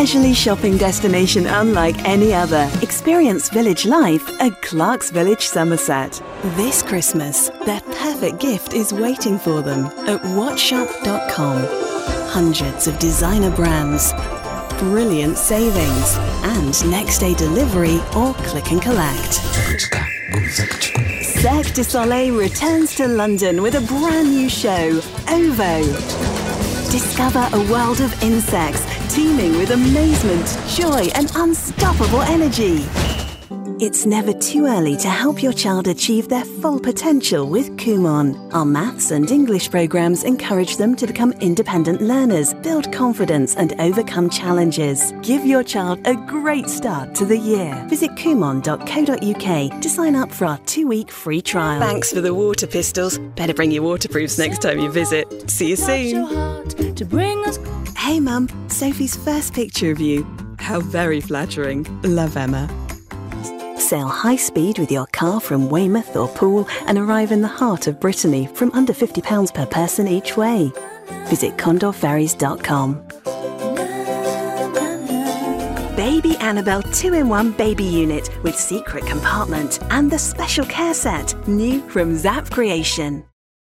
leisurely shopping destination unlike any other. Experience village life at Clark's Village, Somerset. This Christmas, their perfect gift is waiting for them at watchshop.com. Hundreds of designer brands, brilliant savings, and next day delivery or click and collect. Cirque du Soleil returns to London with a brand new show, OVO. Discover a world of insects teeming with amazement, joy, and unstoppable energy. It's never too early to help your child achieve their full potential with Kumon. Our maths and English programs encourage them to become independent learners, build confidence, and overcome challenges. Give your child a great start to the year. Visit kumon.co.uk to sign up for our 2-week free trial. Thanks for the water pistols. Better bring your waterproofs next time you visit. See you soon. Hey Mum, Sophie's first picture of you. How very flattering. Love, Emma. Sail high speed with your car from Weymouth or Poole and arrive in the heart of Brittany from under £50 per person each way. Visit condorferries.com. Baby Annabelle 2-in-1 baby unit with secret compartment and the special care set, new from Zap Creation.